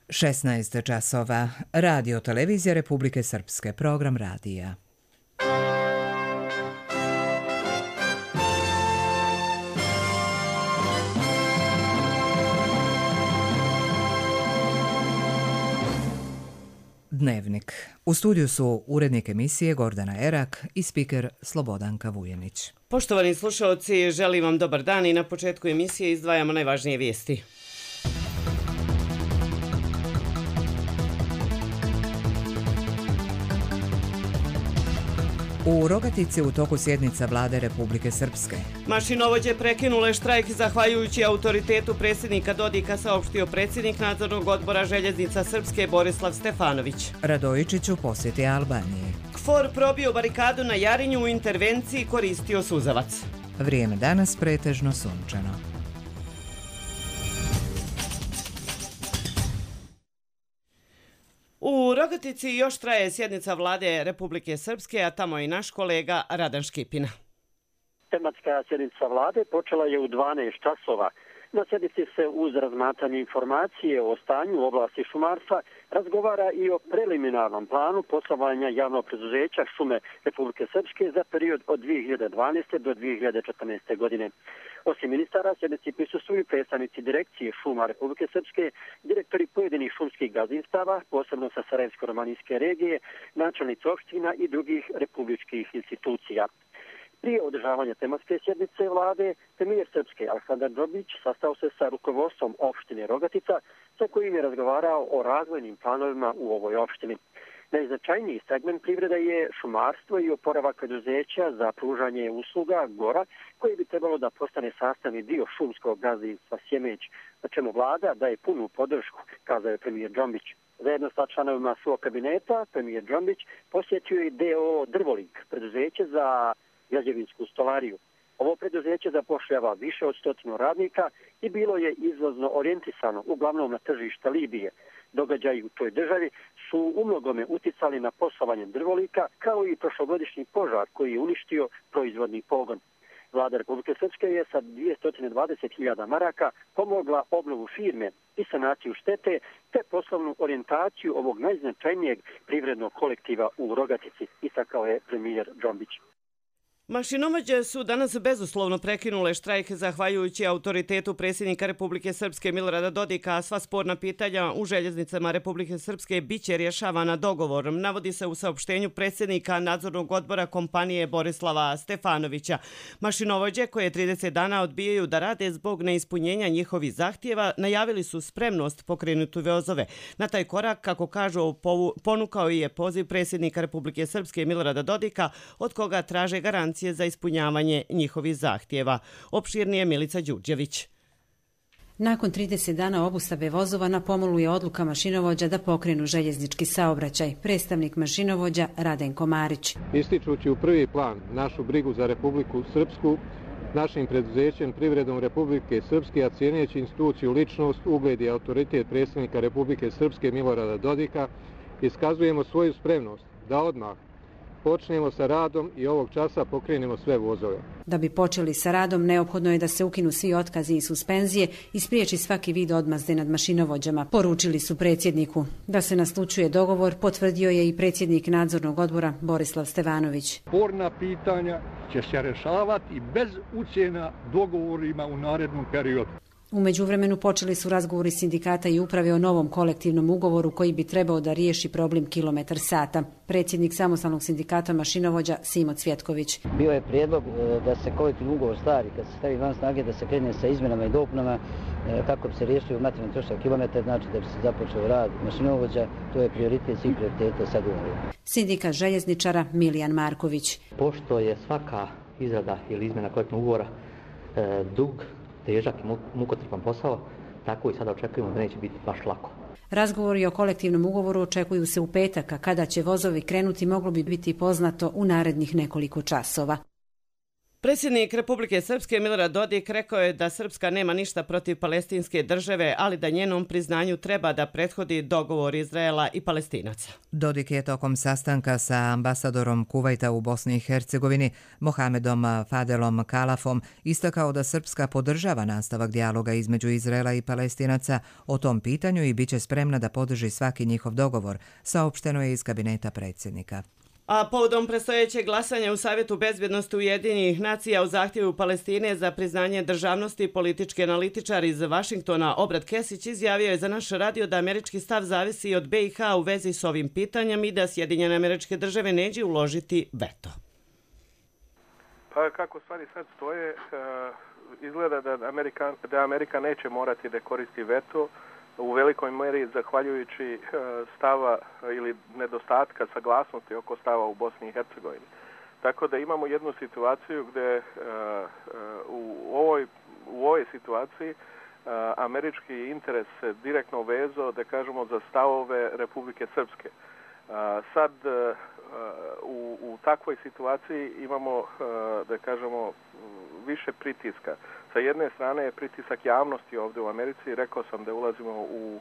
16 časova. Radio Televizija Republike Srpske. Program radija. Dnevnik. U studiju su urednik emisije Gordana Erak i spiker Slobodanka Vujenić. Poštovani slušalci, želim vam dobar dan i na početku emisije izdvajamo najvažnije vijesti. U Rogatici u toku sjednica Vlade Republike Srpske. Mašinovođe prekinule štrajk zahvaljujući autoritetu predsjednika Dodika, saopštio predsjednik nadzornog odbora Željeznica Srpske Borislav Stefanović. Radojičić u posjeti Albanije. KFOR probio barikadu na Jarinju, u intervenciji koristio suzavac. Vrijeme danas pretežno sunčano. U Rogatici još traje sjednica Vlade Republike Srpske, a tamo je i naš kolega Radan Škipina. Tematska sjednica Vlade počela je u 12 časova. Na sjednici se uz razmatranje informacije o stanju u oblasti šumarstva razgovara i o preliminarnom planu poslovanja javnog preduzeća Šume Republike Srpske za period od 2012. do 2014. godine. Osim ministara, sjednici prisustvuju predstavnici direkcije Šuma Republike Srpske, direktori pojedinih šumskih gazdinstava, posebno sa Sarajevsko-romanijske regije, načelnici opština i drugih republičkih institucija. Prije održavanja tematske sjednice Vlade, premijer Srpske Aleksandar Đobić sastao se sa rukovodstvom opštine Rogatica, sa kojim je razgovarao o razvojnim planovima u ovoj opštini. Najznačajniji segment privreda je šumarstvo i oporavak preduzeća za pružanje usluga Gora, koje bi trebalo da postane sastavni dio šumskog gazdinstva Sjemeć, na čemu vlada daje punu podršku, kazao je premijer Đobić. Zajedno sa članovima svog kabineta, premijer Đobić posjetio je DOO Drvolik, preduzeće za građevinsku stolariju. Ovo preduzeće zapošljava više od 100 radnika i bilo je izvozno orijentisano, uglavnom na tržište Libije. Događaji u toj državi su umnogome uticali na poslovanje Drvolika, kao i prošlogodišnji požar koji je uništio proizvodni pogon. Vlada Republike Srpske je sa 220.000 maraka pomogla obnovu firme i sanaciju štete, te poslovnu orijentaciju ovog najznačajnijeg privrednog kolektiva u Rogatici, istakao je premijer Đobić. Mašinovođe su danas bezuslovno prekinule štrajk zahvaljujući autoritetu predsjednika Republike Srpske Milorada Dodika, a sva sporna pitanja u željeznicama Republike Srpske biće rješavana dogovorom, navodi se u saopštenju predsjednika nadzornog odbora kompanije Borislava Stefanovića. Mašinovođe, koje 30 dana odbijaju da rade zbog neispunjenja njihovih zahtjeva, najavili su spremnost pokrenuti vozove. Na taj korak, kako kažu, ponukao je poziv predsjednika Republike Srpske Milorada Dodika, od koga traže garancije za ispunjavanje njihovih zahtjeva. Opširnije Milica Đurđević. Nakon 30 dana obustave vozova na pomolu je odluka mašinovođa da pokrenu željeznički saobraćaj. Predstavnik mašinovođa Radenko Marić. Ističući u prvi plan našu brigu za Republiku Srpsku, našim preduzećem Privredom Republike Srpske, a cijeneći instituciju ličnost, ugled i autoritet predsjednika Republike Srpske Milorada Dodika, iskazujemo svoju spremnost da odmah počnemo sa radom i ovog časa pokrenemo sve vozove. Da bi počeli sa radom, neophodno je da se ukinu svi otkazi i suspenzije i spriječi svaki vid odmazde nad mašinovođama, poručili su predsjedniku. Da se naslučuje dogovor, potvrdio je i predsjednik nadzornog odbora Borislav Stefanović. Sporna pitanja će se rješavati i bez ucjena dogovorima u narednom periodu. U međuvremenu počeli su razgovori sindikata i uprave o novom kolektivnom ugovoru koji bi trebao da riješi problem kilometar sata. Predsjednik samostalnog sindikata mašinovođa Simo Cvjetković. Bio je prijedlog da se kolektivni ugovor stari, kad se stavi van snage, da se krene sa izmjenama i dopunama kako bi se riješio materijalni trošak kilometar, znači da bi se započeo rad mašinovođa. To je prioritet svih prioriteta sad ugovora. Sindikat željezničara Milijan Marković. Pošto je svaka izrada ili izmjena kolektivnog ugovora dug, težak i mukotrpan posao, tako i sada očekujemo da neće biti baš lako. Razgovori o kolektivnom ugovoru očekuju se u petak, a kada će vozovi krenuti moglo bi biti poznato u narednih nekoliko časova. Predsjednik Republike Srpske Milorad Dodik rekao je da Srpska nema ništa protiv palestinske države, ali da njenom priznanju treba da prethodi dogovor Izraela i Palestinaca. Dodik je tokom sastanka sa ambasadorom Kuvajta u Bosni i Hercegovini, Mohamedom Fadelom Kalafom, istakao da Srpska podržava nastavak dijaloga između Izraela i Palestinaca o tom pitanju i bit će spremna da podrži svaki njihov dogovor, saopšteno je iz kabineta predsjednika. A povodom predstojećeg glasanja u Savjetu bezbjednosti Ujedinjenih nacija u zahtjevu Palestine za priznanje državnosti, politički analitičar iz Vašingtona Obrad Kesić izjavio je za naš radio da američki stav zavisi od BiH u vezi s ovim pitanjem i da Sjedinjene Američke Države neće uložiti veto. Pa kako stvari sad stoje, izgleda da Amerika neće morati da koristi veto, u velikoj mjeri zahvaljujući stava ili nedostatka saglasnosti oko stava u Bosni i Hercegovini. Tako da imamo jednu situaciju gdje u ovoj situaciji američki interes se direktno vezao, da kažemo, za stavove Republike Srpske. Sad u takvoj situaciji imamo, da kažemo, više pritiska. Sa jedne strane je pritisak javnosti ovdje u Americi. Rekao sam da ulazimo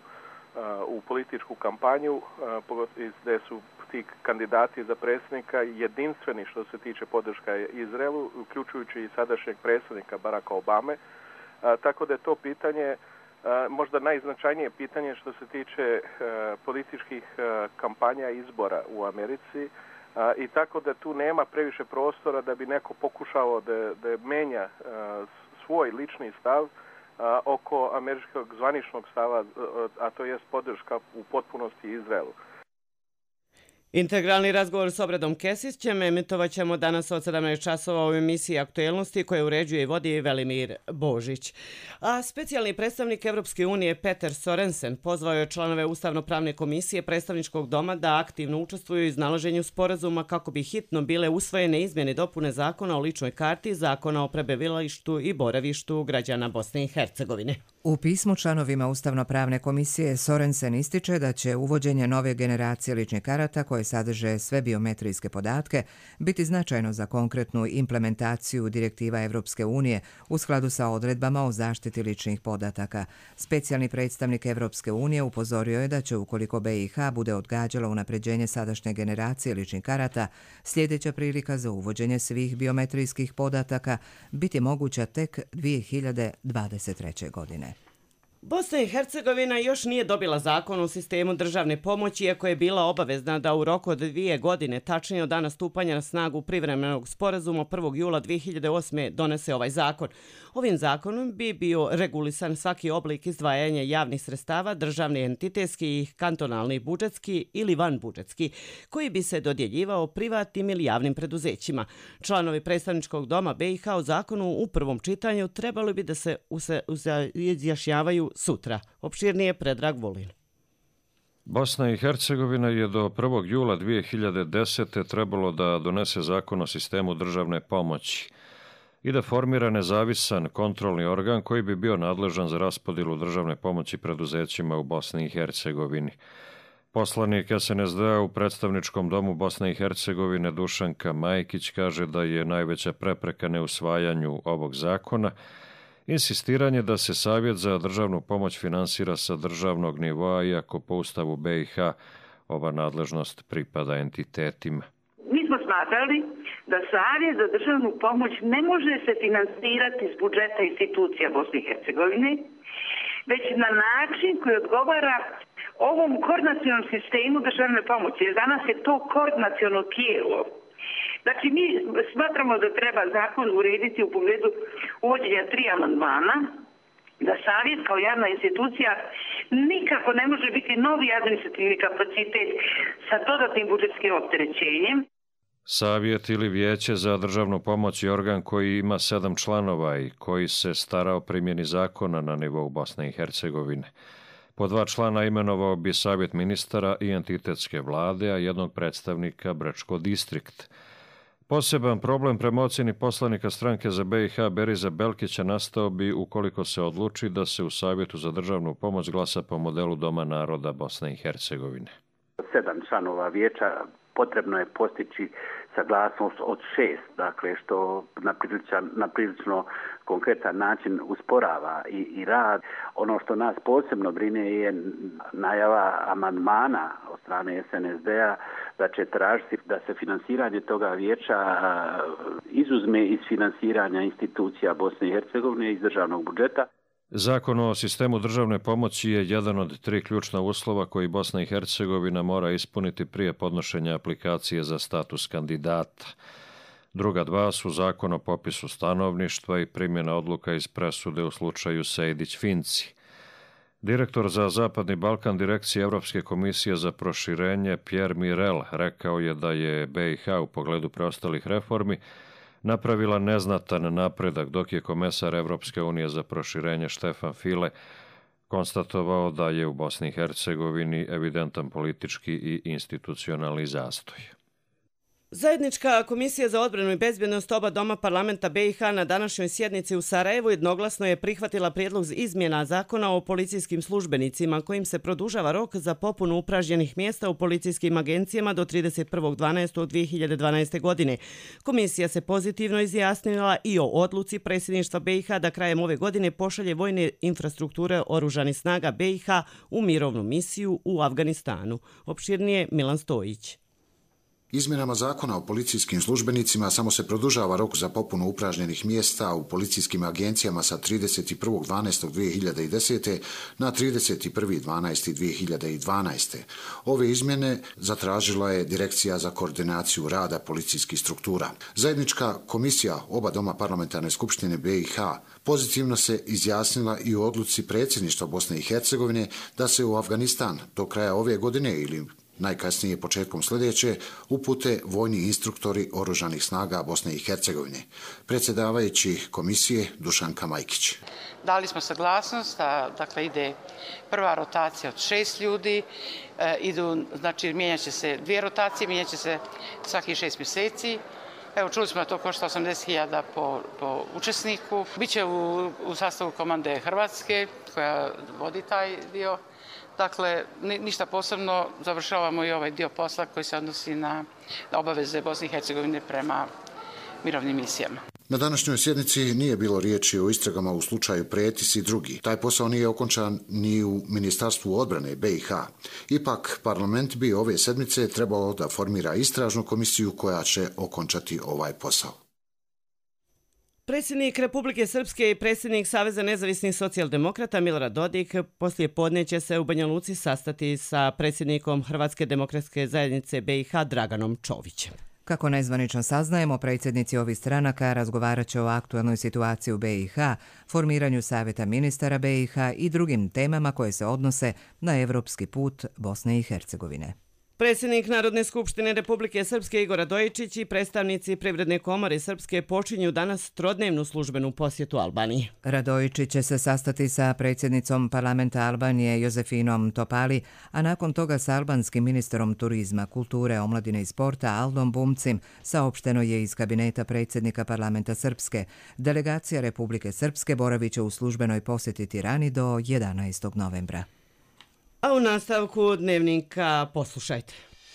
u političku kampanju gdje su ti kandidati za predsjednika jedinstveni što se tiče podrška Izraelu, uključujući i sadašnjeg predsjednika Baracka Obame. Tako da je to pitanje možda najznačajnije pitanje što se tiče političkih kampanja izbora u Americi. I tako da tu nema previše prostora da bi neko pokušao da menja svoj lični stav oko američkog zvaničnog stava, a to je podrška u potpunosti Izraelu. Integralni razgovor s Obradom Kesićem emitovat ćemo danas od 17 časova u emisiji Aktuelnosti koje uređuje i vodi Velimir Božić. A specijalni predstavnik Evropske unije Peter Sorensen pozvao je članove Ustavno-pravne komisije predstavničkog doma da aktivno učestvuju u iznalaženju sporazuma kako bi hitno bile usvojene izmjene i dopune zakona o ličnoj karti, zakona o prebivalištu i boravištu građana Bosne i Hercegovine. U pismu članovima Ustavno-pravne komisije Sorensen ističe da će uvođenje nove generacije ličnih karata koje sadrže sve biometrijske podatke biti značajno za konkretnu implementaciju direktiva Evropske unije u skladu sa odredbama o zaštiti ličnih podataka. Specijalni predstavnik Evropske unije upozorio je da će ukoliko BiH bude odgađala unapređenje sadašnje generacije ličnih karata, sljedeća prilika za uvođenje svih biometrijskih podataka biti moguća tek 2023. godine. Bosna i Hercegovina još nije dobila zakon o sistemu državne pomoći, iako je bila obavezna da u roku od 2 godine, tačnije od dana stupanja na snagu privremenog sporazuma 1. jula 2008. donese ovaj zakon. Ovim zakonom bi bio regulisan svaki oblik izdvajanja javnih sredstava, državni, entitetski, kantonalni, budžetski ili vanbudžetski, koji bi se dodjeljivao privatnim ili javnim preduzećima. Članovi predstavničkog doma BiH u zakonu u prvom čitanju trebali bi da se izjašnjavaju sutra. Opširnije Predrag Vulin. Bosna i Hercegovina je do 1. jula 2010. trebalo da donese zakon o sistemu državne pomoći i da formira nezavisan kontrolni organ koji bi bio nadležan za raspodjelu državne pomoći preduzećima u Bosni i Hercegovini. Poslanik SNSD-a u predstavničkom domu Bosne i Hercegovine Dušanka Majkić kaže da je najveća prepreka neusvajanju ovog zakona insistiranje da se Savjet za državnu pomoć finansira sa državnog nivoa, iako po Ustavu BiH ova nadležnost pripada entitetima. Mi smo smatrali da Savjet za državnu pomoć ne može se finansirati iz budžeta institucija Bosne i Hercegovine, već na način koji odgovara ovom koordinacionom sistemu državne pomoći. Za nas je to koordinaciono tijelo. Znači, mi smatramo da treba zakon urediti u pogledu uvođenja 3 amandmana, da Savjet kao javna institucija nikako ne može biti novi administrativni kapacitet sa dodatnim budžetskim opterećenjem. Savjet ili Vijeće za državnu pomoć je organ koji ima 7 članova i koji se stara o primjeni zakona na nivou Bosne i Hercegovine. Po 2 člana imenovao bi Savjet ministara i entitetske vlade, a jednog predstavnika Brčko distrikt. Poseban problem prema ocjeni poslanika stranke za BiH Beriza Belkića nastao bi ukoliko se odluči da se u Savjetu za državnu pomoć glasa po modelu Doma naroda Bosne i Hercegovine. 7 članova vijeća potrebno je postići saglasnost od 6, dakle što na prilično konkretan način usporava i rad. Ono što nas posebno brine je najava amandmana od strane SNSD-a da će tražiti da se finansiranje toga vijeća izuzme iz finansiranja institucija Bosne i Hercegovine iz državnog budžeta. Zakon o sistemu državne pomoći je jedan od 3 ključna uslova koji Bosna i Hercegovina mora ispuniti prije podnošenja aplikacije za status kandidata. Druga 2 su zakon o popisu stanovništva i primjena odluka iz presude u slučaju Sejdić-Finci. Direktor za Zapadni Balkan Direkcije Evropske komisije za proširenje Pierre Mirel rekao je da je BiH u pogledu preostalih reformi napravila neznatan napredak, dok je komesar Evropske unije za proširenje Štefan File konstatovao da je u Bosni i Hercegovini evidentan politički i institucionalni zastoj. Zajednička komisija za odbranu i bezbjednost oba doma parlamenta BiH na današnjoj sjednici u Sarajevu jednoglasno je prihvatila prijedlog izmjena zakona o policijskim službenicima kojim se produžava rok za popunu upražnjenih mjesta u policijskim agencijama do 31.12.2012. godine. Komisija se pozitivno izjasnila i o odluci predsjedništva BiH da krajem ove godine pošalje vojne infrastrukture oružanih snaga BiH u mirovnu misiju u Afganistanu. Opširnije Milan Stojić. Izmjenama zakona o policijskim službenicima samo se produžava rok za popunu upražnjenih mjesta u policijskim agencijama sa 31.12.2010. na 31.12.2012. Ove izmjene zatražila je Direkcija za koordinaciju rada policijskih struktura. Zajednička komisija oba doma parlamentarne skupštine BiH pozitivno se izjasnila i u odluci predsjedništva Bosne i Hercegovine da se u Afganistan do kraja ove godine ili najkasnije početkom sljedeće upute vojni instruktori oružanih snaga Bosne i Hercegovine. Predsjedavajući komisije Dušanka Majkić. Dali smo saglasnost da ide prva rotacija od 6 ljudi, znači mijenjat će se 2 rotacije, mijenjat će se svakih 6 mjeseci. Evo, čuli smo da to košta 80.000 po učesniku. Biće u sastavu komande Hrvatske koja vodi taj dio. Dakle, ništa posebno, završavamo i ovaj dio posla koji se odnosi na obaveze Bosne i Hercegovine prema mirovnim misijama. Na današnjoj sjednici nije bilo riječi o istragama u slučaju Pretis i drugi. Taj posao nije okončan ni u Ministarstvu odbrane BiH. Ipak, parlament bi ove sedmice trebalo da formira istražnu komisiju koja će okončati ovaj posao. Predsjednik Republike Srpske i predsjednik Saveza nezavisnih socijaldemokrata Milorad Dodik poslije podne će se u Banja Luci sastati sa predsjednikom Hrvatske demokratske zajednice BiH Draganom Čovićem. Kako nezvanično saznajemo, predsjednici ovih stranaka razgovarat će o aktualnoj situaciji u BiH, formiranju Savjeta ministara BiH i drugim temama koje se odnose na evropski put Bosne i Hercegovine. Predsjednik Narodne skupštine Republike Srpske Igor Radojičić i predstavnici Privredne komore Srpske počinju danas trodnevnu službenu posjetu Albaniji. Radojičić će se sastati sa predsjednicom parlamenta Albanije Jozefinom Topali, a nakon toga sa albanskim ministrom turizma, kulture, omladine i sporta Aldom Bumcim, saopšteno je iz kabineta predsjednika parlamenta Srpske. Delegacija Republike Srpske boravit će u službenoj posjeti Tirani do 11. novembra. A u nastavku dnevnika poslušajte.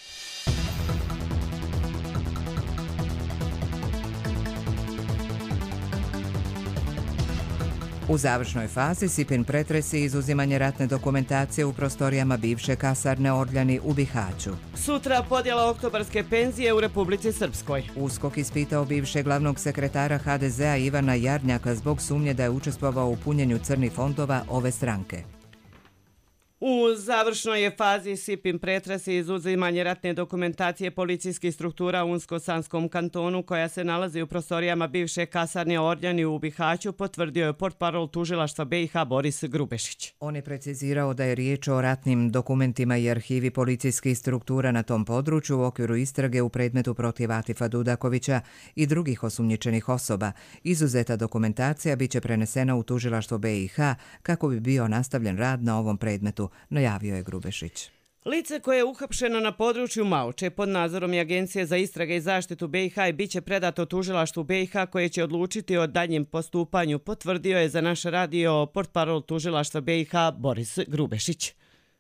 U završnoj fazi Sipin pretresi i izuzimanje ratne dokumentacije u prostorijama bivše kasarne Orljani u Bihaću. Sutra podjela oktobarske penzije u Republici Srpskoj. USKOK ispitao bivšeg glavnog sekretara HDZ-a Ivana Jarnjaka zbog sumnje da je učestvovao u punjenju crnih fondova ove stranke. U završnoj je fazi Sipin pretres i izuzimanje ratne dokumentacije policijskih struktura u Unsko-Sanskom kantonu koja se nalazi u prostorijama bivše kasarne Orljani u Bihaću, potvrdio je portparol tužilaštva BiH Boris Grubešić. On je precizirao da je riječ o ratnim dokumentima i arhivi policijskih struktura na tom području u okviru istrage u predmetu protiv Atifa Dudakovića i drugih osumnjičenih osoba. Izuzeta dokumentacija biće prenesena u tužilaštvo BiH kako bi bio nastavljen rad na ovom predmetu, najavio je Grubešić. Lice koje je uhapšeno na području Mauče pod nadzorom i Agencije za istrage i zaštitu BiH i biće predato tužilaštvu BiH koje će odlučiti o daljem postupanju, potvrdio je za naš radio portparol tužilaštva BiH Boris Grubešić.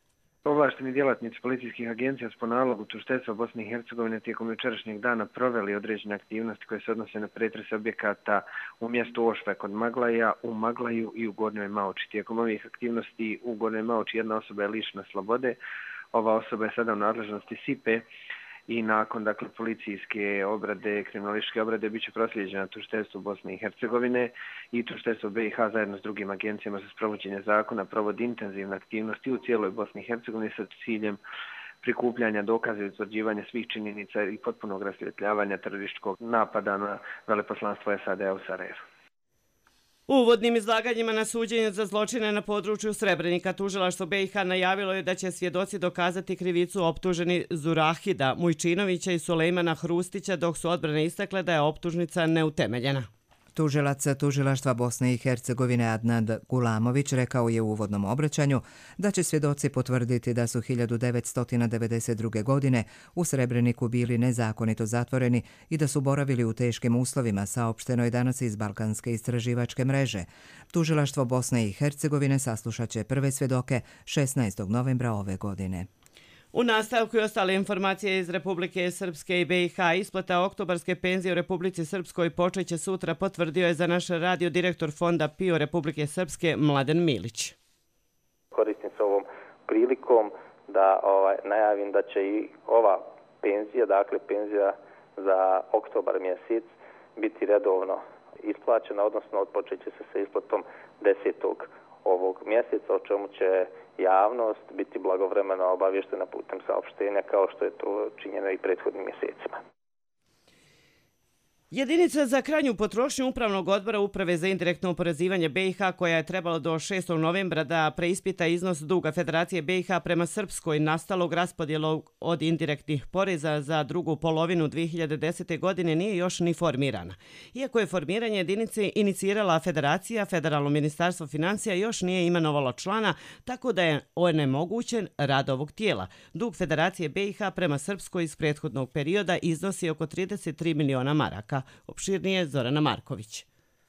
Ovlašteni djelatnici policijskih agencija s po nalogu tužiteljstva Bosne i Hercegovine tijekom jučerašnjeg dana proveli određene aktivnosti koje se odnose na pretres objekata u mjestu Ošve kod Maglaja, u Maglaju i u Gornjoj Maoči. Tijekom ovih aktivnosti u Gornjoj Maoči jedna osoba je lišena slobode. Ova osoba je sada u nadležnosti SIPE i nakon policijske obrade, kriminalističke obrade bit će proslijeđena tužiteljstvu Bosne i Hercegovine i tužiteljstvo BiH zajedno s drugim agencijama za sprovođenje zakona provodi intenzivne aktivnosti u cijeloj Bosni i Hercegovini sa ciljem prikupljanja dokaza i utvrđivanja svih činjenica i potpunog rasvjetljavanja terorističkog napada na veleposlanstvo SAD-a u Sarajevu. U uvodnim izlaganjima na suđenje za zločine na području Srebrenika tužilaštvo BiH najavilo je da će svjedoci dokazati krivicu optuženi Zurahida Mujčinovića i Sulejmana Hrustića, dok su odbrane istakle da je optužnica neutemeljena. Tužilac tužilaštva Bosne i Hercegovine Adnan Gulamović rekao je u uvodnom obraćanju da će svjedoci potvrditi da su 1992. godine u Srebreniku bili nezakonito zatvoreni i da su boravili u teškim uslovima, saopšteno je danas iz Balkanske istraživačke mreže. Tužilaštvo Bosne i Hercegovine saslušat će prve svjedoke 16. novembra ove godine. U nastavku i ostale informacije iz Republike Srpske i BiH, isplata oktobarske penzije u Republici Srpskoj počeće sutra, potvrdio je za naš radio direktor Fonda PIO Republike Srpske Mladen Milić. Koristim se ovom prilikom da najavim da će i ova penzija, dakle penzija za oktobar mjesec, biti redovno isplaćena, odnosno odpočet će se sa isplatom 10. ovog mjeseca, o čemu će javnost biti blagovremeno obavještena putem saopštenja, kao što je to činjeno i prethodnim mjesecima. Jedinica za krajnju potrošnju Upravnog odbora Uprave za indirektno oporezivanje BiH, koja je trebala do 6. novembra da preispita iznos duga Federacije BiH prema Srpskoj nastalog raspodjelom od indirektnih poreza za drugu polovinu 2010. godine, nije još ni formirana. Iako je formiranje jedinice inicirala Federacija, Federalno ministarstvo financija još nije imenovalo člana, tako da je onemogućen rad ovog tijela. Dug Federacije BiH prema Srpskoj iz prethodnog perioda iznosi oko 33 miliona maraka. Opširnije Zorana Marković.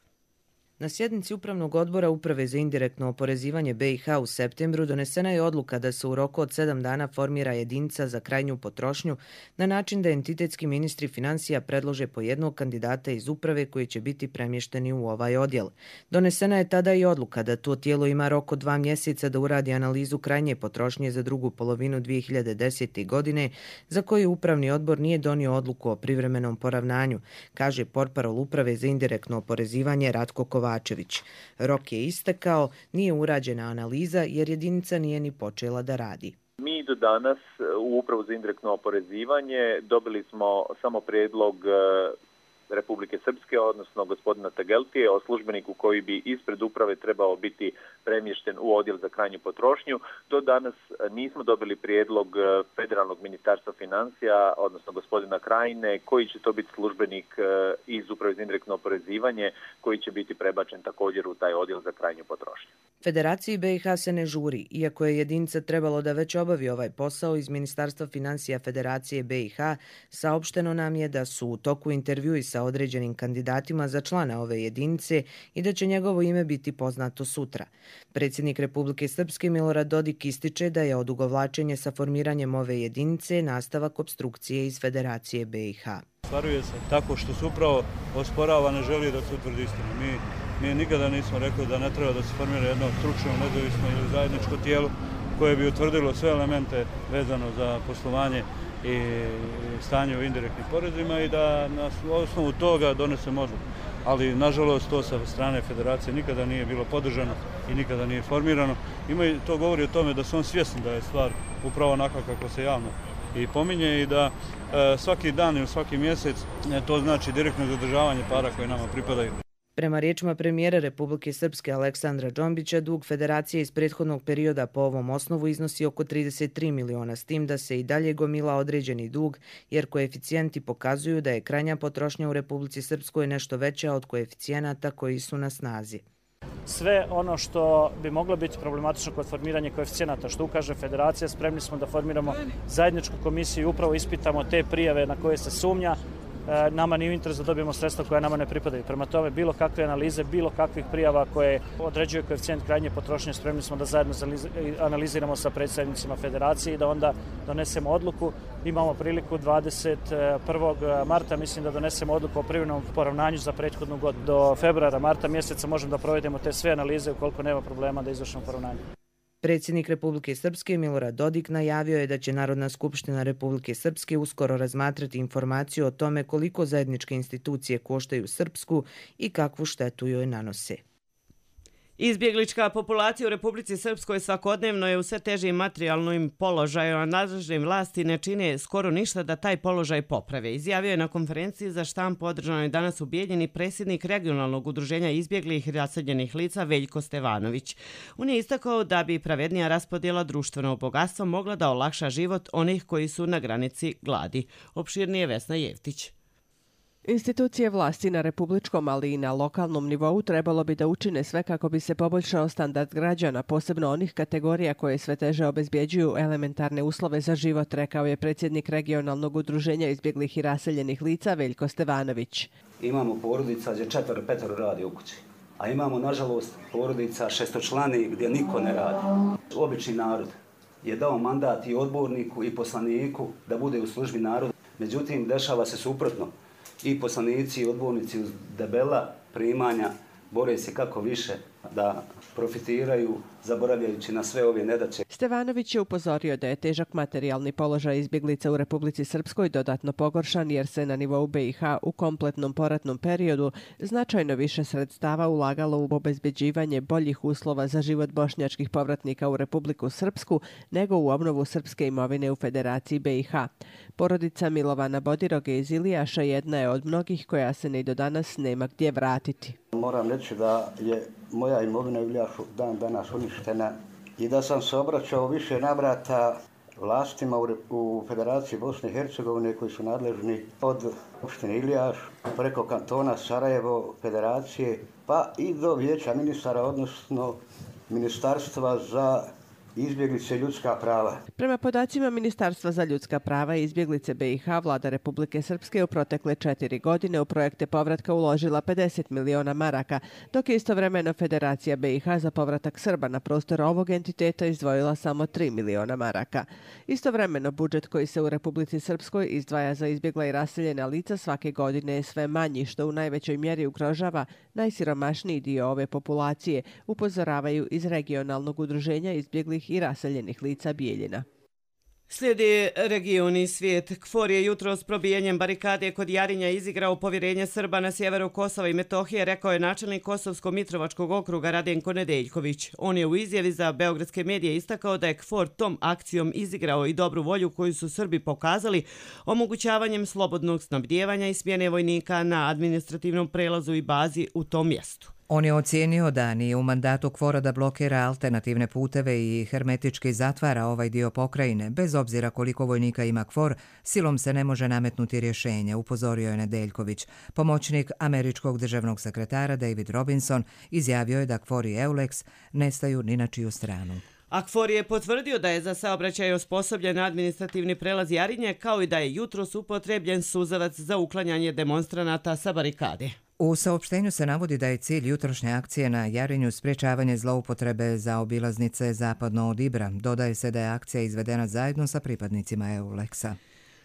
Na sjednici Upravnog odbora Uprave za indirektno oporezivanje BiH u septembru donesena je odluka da se u roku od 7 dana formira jedinica za krajnju potrošnju na način da entitetski ministri financija predlože po jednog kandidata iz uprave koji će biti premješteni u ovaj odjel. Donesena je tada i odluka da to tijelo ima rok od 2 mjeseca da uradi analizu krajnje potrošnje za drugu polovinu 2010. godine, za koju Upravni odbor nije donio odluku o privremenom poravnanju, kaže portparol Uprave za indirektno oporezivanje Ratko Kovačević. Rok je istekao, nije urađena analiza jer jedinica nije ni počela da radi. Mi do danas u Upravu za indirektno oporezivanje dobili smo samo prijedlog Republike Srpske, odnosno gospodina Tageltije, o službeniku koji bi ispred uprave trebao biti premješten u odjel za krajnju potrošnju. Do danas nismo dobili prijedlog Federalnog ministarstva financija, odnosno gospodina Krajine, koji će to biti službenik iz Uprave za indirektno oporezivanje, koji će biti prebačen također u taj odjel za krajnju potrošnju. Federaciji BiH se ne žuri, iako je jedinica trebalo da već obavi ovaj posao. Iz Ministarstva financija Federacije BiH saopšteno nam je da su u toku intervjui sa određenim kandidatima za člana ove jedinice i da će njegovo ime biti poznato sutra. Predsjednik Republike Srpske Milorad Dodik ističe da je odugovlačenje sa formiranjem ove jedinice nastavak opstrukcije iz Federacije BiH. Stvaruje se tako što se upravo osporava, ne želi da se utvrdi istina. Mi nikada nismo rekli da ne treba da se formira jedno stručno, nezavisno ili zajedničko tijelo koje bi utvrdilo sve elemente vezano za poslovanje i stanje u indirektnim porezima i da na osnovu toga donesemo odluku. Ali, nažalost, to sa strane Federacije nikada nije bilo podržano i nikada nije formirano. To govori o tome da su on svjesni da je stvar upravo onako kako se javno i pominje i da svaki dan ili svaki mjesec to znači direktno zadržavanje para koje nama pripadaju. Prema riječima premijera Republike Srpske Aleksandra Džombića, dug Federacije iz prethodnog perioda po ovom osnovu iznosi oko 33 miliona, s tim da se i dalje gomila određeni dug, jer koeficijenti pokazuju da je krajnja potrošnja u Republici Srpskoj nešto veća od koeficijenata koji su na snazi. Sve ono što bi moglo biti problematično kod formiranja koeficijenata, što ukaže Federacija, spremni smo da formiramo zajedničku komisiju i upravo ispitamo te prijave na koje se sumnja, nama nije u interesu da dobijemo sredstva koja nama ne pripadaju. Prema tome, bilo kakve analize, bilo kakvih prijava koje određuje koeficijent krajnje potrošnje, spremni smo da zajedno analiziramo sa predstavnicima federacije i da onda donesemo odluku. Imamo priliku 21. marta, mislim da donesemo odluku o privremenom poravnanju za prethodnu godinu. Do februara, marta mjeseca možemo da provedemo te sve analize ukoliko nema problema da izvršimo poravnanje. Predsjednik Republike Srpske Milorad Dodik najavio je da će Narodna skupština Republike Srpske uskoro razmatrati informaciju o tome koliko zajedničke institucije koštaju Srpsku i kakvu štetu joj nanose. Izbjeglička populacija u Republici Srpskoj svakodnevno je u sve težim materijalnim položaju, a nadležne vlasti ne čine skoro ništa da taj položaj poprave. Izjavio je na konferenciji za štampu održanoj danas u Bijeljini predsjednik regionalnog udruženja izbjeglih i raseljenih lica Veljko Stevanović. On je istakao da bi pravednija raspodjela društvenog bogatstva mogla da olakša život onih koji su na granici gladi. Opširnije Vesna Jevtić. Institucije vlasti na republičkom, ali i na lokalnom nivou trebalo bi da učine sve kako bi se poboljšao standard građana, posebno onih kategorija koje sve teže obezbjeđuju elementarne uslove za život, rekao je predsjednik regionalnog udruženja izbjeglih i raseljenih lica Veljko Stevanović. Imamo porodica gdje 4-5 radi u kući, a imamo nažalost porodica 6-člani gdje niko ne radi. Obični narod je dao mandat i odborniku i poslaniku da bude u službi naroda, međutim dešava se suprotno. I poslanici i odbornici uz debela primanja bore se kako više da profitiraju, zaboravljajući na sve ove nedaće. Stevanović je upozorio da je težak materijalni položaj izbjeglica u Republici Srpskoj dodatno pogoršan jer se na nivou BiH u kompletnom poratnom periodu značajno više sredstava ulagalo u obezbeđivanje boljih uslova za život bošnjačkih povratnika u Republiku Srpsku nego u obnovu srpske imovine u Federaciji BiH. Porodica Milovana Bodiroge iz Ilijaša jedna je od mnogih koja se ni do danas nema gdje vratiti. Moram reći da je moja imovina u Ilijašu dan danas uništena i da sam se obraćao više navrata vlastima u Federaciji Bosne i Hercegovine koji su nadležni od opštine Ilijaš preko kantona Sarajevo, Federacije pa i do vijeća ministara, odnosno Ministarstva za izbjeglice i ljudska prava. Prema podacima Ministarstva za ljudska prava i izbjeglice BiH, vlada Republike Srpske u protekle 4 godine u projekte povratka uložila 50 miliona maraka, dok je istovremeno Federacija BiH za povratak Srba na prostor ovog entiteta izdvojila samo 3 miliona maraka. Istovremeno budžet koji se u Republici Srpskoj izdvaja za izbjegla i raseljena lica svake godine je sve manji, što u najvećoj mjeri ugrožava najsiromašniji dio ove populacije, upozoravaju iz regionalnog udruženja izbjeglih i raseljenih lica Bijeljina. Slijedi regioni svijet. KFOR je jutro s probijanjem barikade kod Jarinja izigrao povjerenje Srba na sjeveru Kosova i Metohije, rekao je načelnik Kosovsko-Mitrovačkog okruga Radenko Nedeljković. On je u izjavi za beogradske medije istakao da je KFOR tom akcijom izigrao i dobru volju koju su Srbi pokazali omogućavanjem slobodnog snabdijevanja i smjene vojnika na administrativnom prelazu i bazi u tom mjestu. On je ocijenio da nije u mandatu KFOR-a da blokira alternativne puteve i hermetički zatvara ovaj dio pokrajine. Bez obzira koliko vojnika ima KFOR, silom se ne može nametnuti rješenje, upozorio je Nedeljković. Pomoćnik američkog državnog sekretara David Robinson izjavio je da KFOR i EULEX ne staju ni na čiju stranu. A KFOR je potvrdio da je za saobraćaj osposobljen administrativni prelaz Jarinje, kao i da je jutros upotrebljen suzavac za uklanjanje demonstranata sa barikade. U saopštenju se navodi da je cilj jutrošnje akcije na Jarinju sprječavanje zloupotrebe za obilaznice zapadno od Ibra. Dodaje se da je akcija izvedena zajedno sa pripadnicima EULEX-a.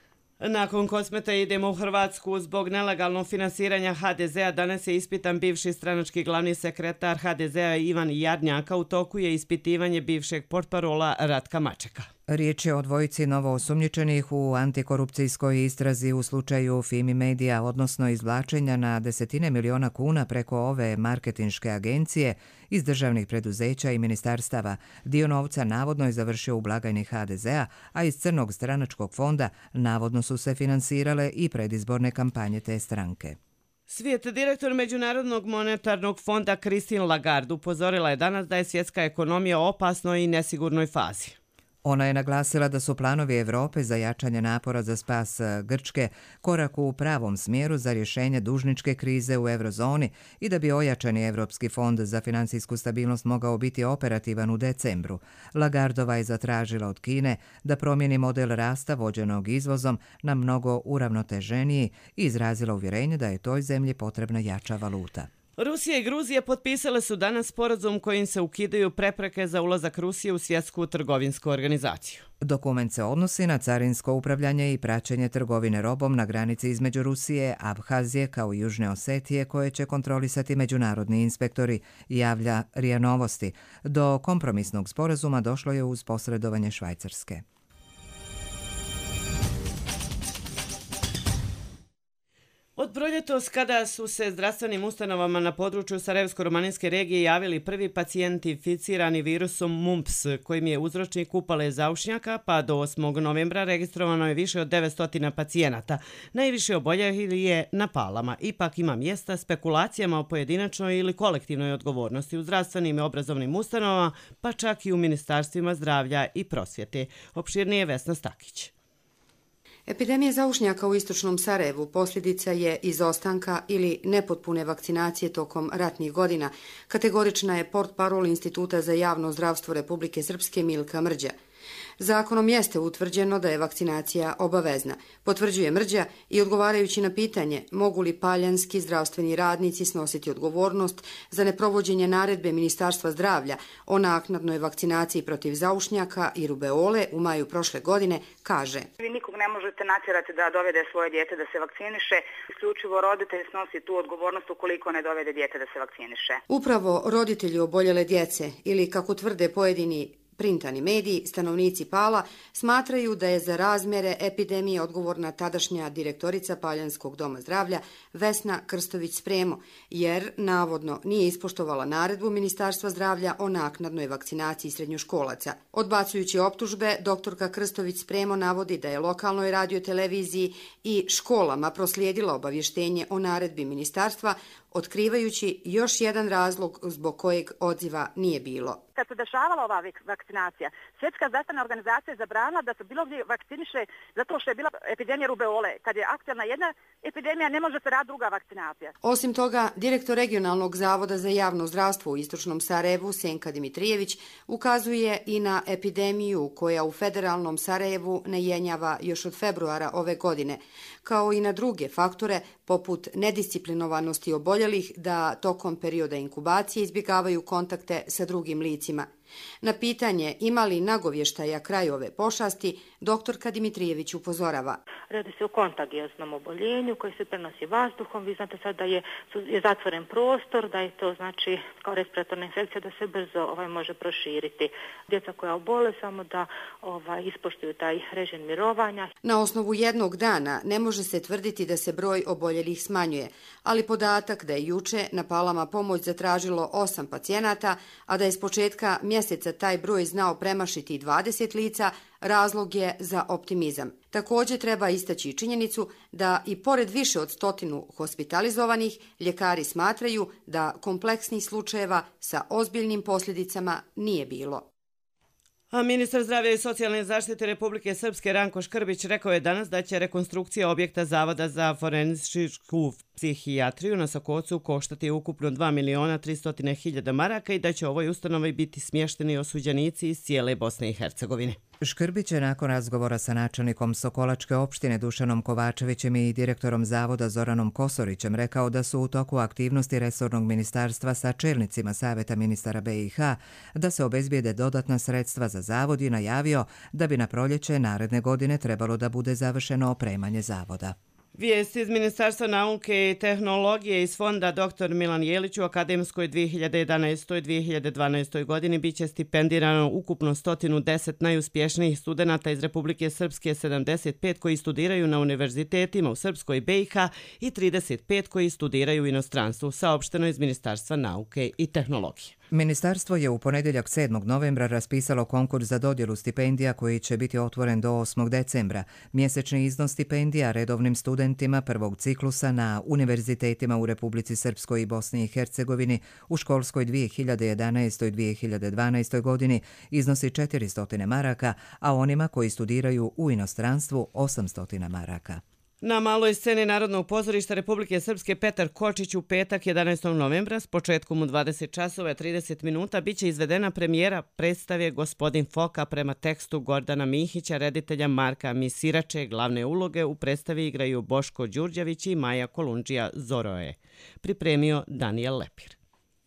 Nakon Kosmeta idemo u Hrvatsku. Zbog nelegalnog finansiranja HDZ-a danas je ispitan bivši stranački glavni sekretar HDZ-a Ivan Jarnjaka. U toku je ispitivanje bivšeg portparola Ratka Mačeka. Riječ je o dvojici novoosumnjičenih u antikorupcijskoj istrazi u slučaju Fimi Media, odnosno izvlačenja na desetine miliona kuna preko ove marketinške agencije iz državnih preduzeća i ministarstava. Dio novca navodno je završio u blagajni HDZ-a, a iz crnog stranačkog fonda navodno su se finansirale i predizborne kampanje te stranke. Svijet direktor Međunarodnog monetarnog fonda Christine Lagarde upozorila je danas da je svjetska ekonomija u opasnoj i nesigurnoj fazi. Ona je naglasila da su planovi Evrope za jačanje napora za spas Grčke korak u pravom smjeru za rješenje dužničke krize u eurozoni i da bi ojačani Evropski fond za financijsku stabilnost mogao biti operativan u decembru. Lagardova je zatražila od Kine da promijeni model rasta vođenog izvozom na mnogo uravnoteženiji i izrazila uvjerenje da je toj zemlji potrebna jača valuta. Rusija i Gruzija potpisale su danas sporazum kojim se ukidaju prepreke za ulazak Rusije u Svjetsku trgovinsku organizaciju. Dokument se odnosi na carinsko upravljanje i praćenje trgovine robom na granici između Rusije, Abhazije kao i Južne Osetije koje će kontrolisati međunarodni inspektori, javlja RIA Novosti. Do kompromisnog sporazuma došlo je uz posredovanje Švajcarske. Od proljetos, kada su se zdravstvenim ustanovama na području Sarajevsko-romaninske regije javili prvi pacijenti inficirani virusom mumps, kojim je uzročnik upale zaušnjaka, pa do 8. novembra registrovano je više od 900 pacijenata. Najviše oboljelih je na Palama. Ipak ima mjesta spekulacijama o pojedinačnoj ili kolektivnoj odgovornosti u zdravstvenim i obrazovnim ustanovama, pa čak i u ministarstvima zdravlja i prosvjete. Opširnije Vesna Stakić. Epidemija zaušnjaka u istočnom Sarajevu posljedica je izostanka ili nepotpune vakcinacije tokom ratnih godina, kategorična je portparol Instituta za javno zdravstvo Republike Srpske Milka Mrđa. Zakonom jeste utvrđeno da je vakcinacija obavezna, potvrđuje Mrđa i odgovarajući na pitanje mogu li paljanski zdravstveni radnici snositi odgovornost za neprovođenje naredbe Ministarstva zdravlja o naknadnoj vakcinaciji protiv zaušnjaka i rubeole u maju prošle godine, kaže: Vi nikog ne možete natjerati da dovede svoje dijete da se vakciniše, isključivo roditelj snosi tu odgovornost ukoliko ne dovede dijete da se vakciniše. Upravo roditelji oboljele djece ili, kako tvrde pojedini printani mediji, stanovnici Pala smatraju da je za razmjere epidemije odgovorna tadašnja direktorica Paljanskog doma zdravlja Vesna Krstović-Spremo, jer navodno nije ispoštovala naredbu Ministarstva zdravlja o naknadnoj vakcinaciji srednjoškolaca. Odbacujući optužbe, doktorka Krstović-Spremo navodi da je lokalnoj radioteleviziji i školama proslijedila obavještenje o naredbi ministarstva, otkrivajući još jedan razlog zbog kojeg odziva nije bilo. Kad se dešavala ova vakcinacija, Svjetska zdravstvena organizacija je zabranila da se bilo gdje vakciniše zato što je bila epidemija rubeole. Kad je aktualna jedna epidemija, ne može se raditi druga vakcinacija. Osim toga, direktor regionalnog zavoda za javno zdravstvo u istočnom Sarajevu, Senka Dimitrijević, ukazuje i na epidemiju koja u federalnom Sarajevu ne jenjava još od februara ove godine, kao i na druge faktore poput nedisciplinovanosti oboljelih da tokom perioda inkubacije izbjegavaju kontakte sa drugim licima. Na pitanje ima li nagovještaja kraj ove pošasti, doktorka Dimitrijević upozorava. Radi se o kontagioznom oboljenju koji se prenosi vazduhom. Vi znate sad da je zatvoren prostor, da je to znači kao respiratorna infekcija da se brzo može proširiti. Djeca koja obole samo da ispoštuju taj režim mirovanja. Na osnovu jednog dana ne može se tvrditi da se broj oboljelih smanjuje, ali podatak da je juče na Palama pomoć zatražilo 8 pacijenata, a da je s početka mjeseca taj broj znao premašiti 20 lica, razlog je za optimizam. Također treba istaći činjenicu da i pored više od 100 hospitalizovanih, ljekari smatraju da kompleksnih slučajeva sa ozbiljnim posljedicama nije bilo. A ministar zdravlja i socijalne zaštite Republike Srpske Ranko Škrbić rekao je danas da će rekonstrukcija objekta Zavoda za forenzičku psihijatriju na Sokocu koštati ukupno 2.300.000 maraka i da će ovoj ustanovi biti smješteni osuđenici iz cijele Bosne i Hercegovine. Škrbić je nakon razgovora sa načelnikom Sokolačke opštine Dušanom Kovačevićem i direktorom Zavoda Zoranom Kosorićem rekao da su u toku aktivnosti resornog ministarstva sa čelnicima Saveta ministara BiH da se obezbijede dodatna sredstva za zavod i najavio da bi na proljeće naredne godine trebalo da bude završeno opremanje zavoda. Vijesti iz Ministarstva nauke i tehnologije iz fonda Dr. Milan Jelić u akademskoj 2011-2012. godini biće stipendirano ukupno 110 najuspješnijih studenata iz Republike Srpske, 75 koji studiraju na univerzitetima u Srpskoj BiH i 35 koji studiraju u inostranstvu, saopšteno iz Ministarstva nauke i tehnologije. Ministarstvo je u ponedjeljak 7. novembra raspisalo konkurs za dodjelu stipendija koji će biti otvoren do 8. decembra. Mjesečni iznos stipendija redovnim studentima prvog ciklusa na univerzitetima u Republici Srpskoj i Bosni i Hercegovini u školskoj 2011. i 2012. godini iznosi 400 maraka, a onima koji studiraju u inostranstvu 800 maraka. Na maloj sceni Narodnog pozorišta Republike Srpske Petar Kočić u petak 11. novembra s početkom u 20 časova 30 minuta biće izvedena premijera predstave Gospodin Foka prema tekstu Gordana Mihića, reditelja Marka Misirače. Glavne uloge u predstavi igraju Boško Đurđević i Maja Kolundžija Zoroje. Pripremio Daniel Lepir.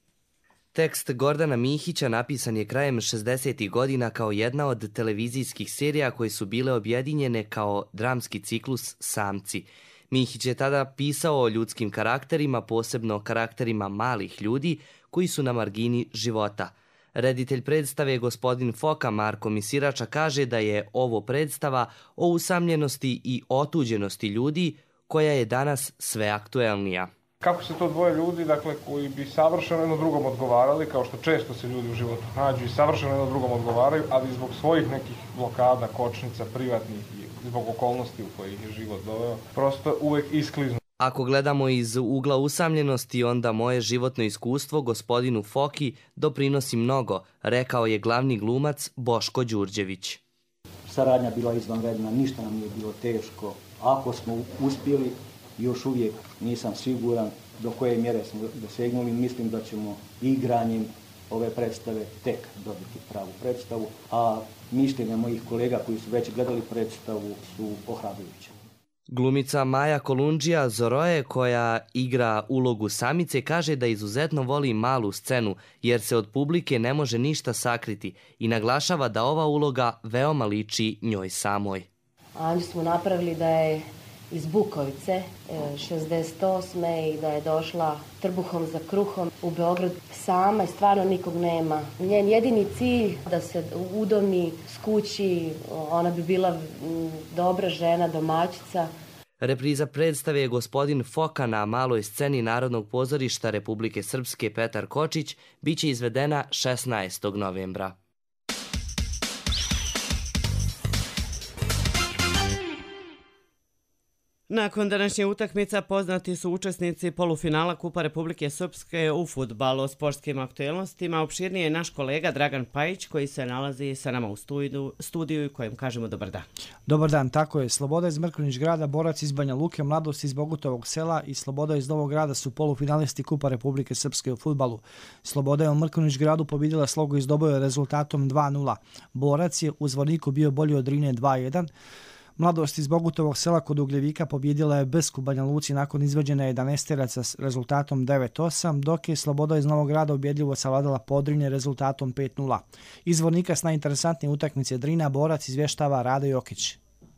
Tekst Gordana Mihića napisan je krajem 60. godina kao jedna od televizijskih serija koje su bile objedinjene kao dramski ciklus Samci. Mihić je tada pisao o ljudskim karakterima, posebno karakterima malih ljudi koji su na margini života. Reditelj predstave Gospodin Foka Marko Misirača kaže da je ovo predstava o usamljenosti i otuđenosti ljudi koja je danas sve aktuelnija. Kako se to dvoje ljudi, dakle, koji bi savršeno jedno drugom odgovarali, kao što često se ljudi u životu nađu i savršeno jedno drugom odgovaraju, ali zbog svojih nekih blokada, kočnica, privatnih i zbog okolnosti u kojih je život doveo, prosto uvek iskliznu. Ako gledamo iz ugla usamljenosti, onda moje životno iskustvo gospodinu Foki doprinosi mnogo, rekao je glavni glumac Boško Đurđević. Saradnja bila izvanredna, ništa nam nije bilo teško. Ako smo uspjeli, još uvijek nisam siguran do koje mjere smo dosegnuli. Mislim da ćemo igranjem ove predstave tek dobiti pravu predstavu, a mišljenja mojih kolega koji su već gledali predstavu su ohrabrujuće. Glumica Maja Kolundžija Zoroje, koja igra ulogu samice, kaže da izuzetno voli malu scenu jer se od publike ne može ništa sakriti i naglašava da ova uloga veoma liči njoj samoj. Anđu smo napravili da je iz Bukovice 68. i da je došla trbuhom za kruhom u Beograd sama i stvarno nikog nema. Njen jedini cilj da se udomi, skući, ona bi bila dobra žena, domaćica. Repriza predstave je Gospodin Foka na maloj sceni Narodnog pozorišta Republike Srpske Petar Kočić biće izvedena 16. novembra. Nakon današnje utakmica poznati su učesnici polufinala Kupa Republike Srpske u fudbalu. O sportskim aktuelnostima opširnije je naš kolega Dragan Pajić koji se nalazi sa nama u studiju i kojem kažemo dobar dan. Dobar dan, tako je. Sloboda iz Mrkonjić grada, Borac iz Banja Luke, Mladost iz Bogutovog sela i Sloboda iz Novog grada su polufinalisti Kupa Republike Srpske u fudbalu. Sloboda je u Mrkonjić gradu pobjedila Slogu iz Doboja rezultatom 2-0. Borac je u Zvorniku bio bolji od Drine 2-1. Mladost iz Bogutovog sela kod Ugljevika pobjedila je Bsku Banja Luci nakon izvođene 11-teraca s rezultatom 9-8, dok je Sloboda iz Novog grada ubjedljivo savladala Podrinje rezultatom 5-0. Iz Zvornika s najinteresantnije utakmice Drina Borac izvještava Rade Jokić.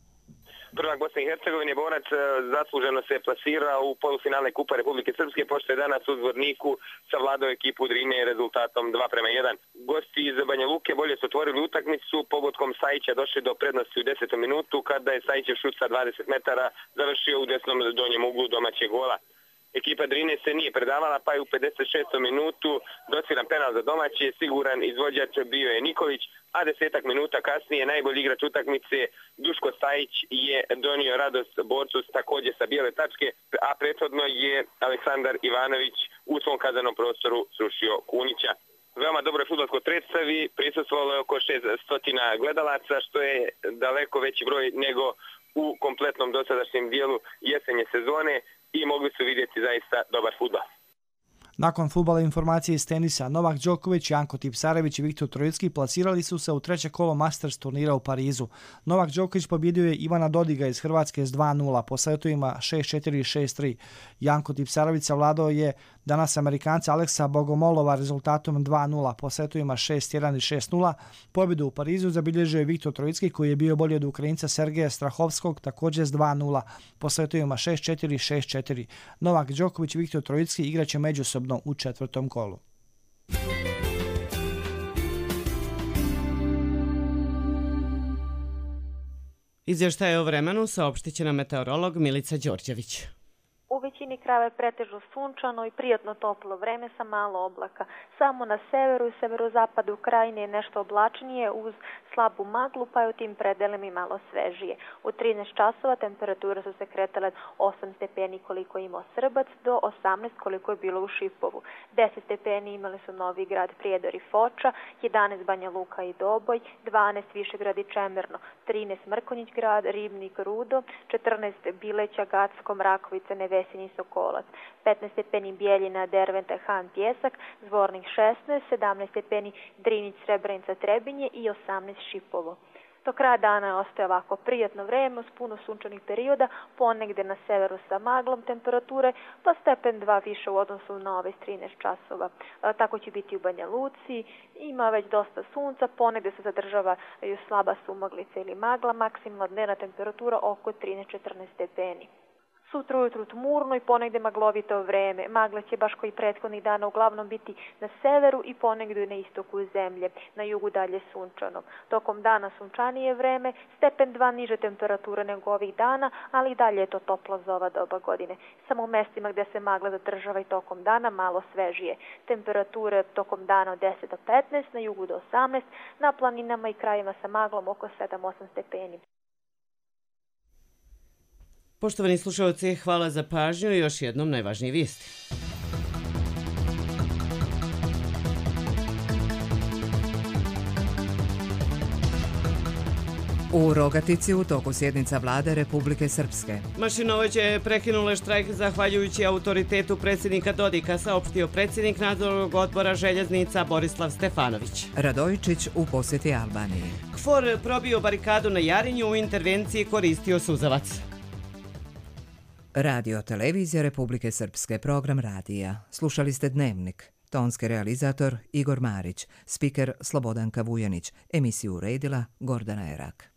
Prvak Bosne i Hercegovine Borac zasluženo se plasira u polufinalne Kupa Republike Srpske, pošto je danas u Zvorniku savladao ekipu Drine rezultatom 2-1. Gosti iz Banja Luke bolje su otvorili utakmicu, pogodkom Sajića došli do prednosti u 10. minutu, kada je Sajićev šut sa 20 metara završio u desnom donjem uglu domaćeg gola. Ekipa Drine se nije predavala, pa je u 56. minutu dociran penal za domaće, siguran izvođač bio je Nikolić, a 10 minuta kasnije najbolji igrač utakmice Duško Stajić je donio radost borcu također sa bijele tačke, a prethodno je Aleksandar Ivanović u svom kazanom prostoru srušio Kunića. Veoma dobro fudbalsko predstavi, prisustvovalo je oko 600 gledalaca, što je daleko veći broj nego u kompletnom dosadašnjem dijelu jesenje sezone i mogli su vidjeti zaista dobar fudbal. Nakon fudbala informacije iz tenisa, Novak Đoković, Janko Tipsarević i Viktor Trojicki plasirali su se u treće kolo Masters turnira u Parizu. Novak Đoković pobjedio je Ivana Dodiga iz Hrvatske s 2-0 po setovima 6-4 i 6-3. Janko Tipsarević savladao je danas Amerikanca Aleksa Bogomolova rezultatom 2-0 po setovima 6-1 i 6-0. Pobjedu u Parizu zabilježio je Viktor Trojicki koji je bio bolji od Ukrajinca Sergeja Strahovskog također s 2-0 po setovima 6-4 i 6-4. Novak Đoković i Viktor Trojicki igraće međusobno u četvrtom kolu. Izvještaj o vremenu saopštit će nam meteorolog Milica Đorđević. U većini krajeva je pretežno sunčano i prijatno toplo vreme sa malo oblaka. Samo na severu i severozapadu krajine je nešto oblačnije uz slabu maglu, pa je u tim predelima i malo svežije. U 13 časova temperature su se kretale 8 stepeni koliko je imao Srbac do 18 koliko je bilo u Šipovu. 10 stepeni imali su Novi Grad, Prijedor i Foča, 11 Banja Luka i Doboj, 12 Višegrad i Čemerno, 13 Mrkonjić Grad, Ribnik, Rudo, 14 Bileća, Gacko, Mrakovica, Nevesin i Sokolac, 15 stepeni Bijeljina, Derventa, Han, Pjesak, Zvornik 16, 17 stepeni Drinić, Srebrenica, Trebinje i 18 Šipovo. Do kraja dana ostaje ovako prijatno vreme uz puno sunčanih perioda, ponegde na severu sa maglom temperature, pa stepen 2 više u odnosu na ove 13 časova. Tako će biti u Banja Luci, ima već dosta sunca, ponegde se zadržava slaba sumaglica ili magla, maksimalna dnevna temperatura oko 13-14 stepeni. Sutra ujutru tmurno i ponegde maglovito vreme. Magla će baš koji prethodnih dana uglavnom biti na severu i ponegde na istoku zemlje, na jugu dalje sunčano. Tokom dana sunčanije vreme, stepen 2 niže temperature nego ovih dana, ali i dalje je to toplo za ova doba godine. Samo u mestima gde se magla zadržava i tokom dana malo svežije. Temperature tokom dana od 10 do 15, na jugu do 18, na planinama i krajima sa maglom oko 7-8 stepeni. Poštovani slušalci, hvala za pažnju i još jednom najvažnije vijesti. U Rogatici u toku sjednica vlade Republike Srpske. Mašinovođe prekinule štrajk zahvaljujući autoritetu predsjednika Dodika, saopštio predsjednik nadzornog odbora željeznica Borislav Stefanović. Radojičić u posjeti Albaniji. KFOR probio barikadu na Jarinju, u intervenciji koristio suzavac. Radio televizija Republike Srpske, program radija. Slušali ste Dnevnik. Tonski realizator Igor Marić, spiker Slobodanka Vujanić, emisiju uredila Gordana Erak.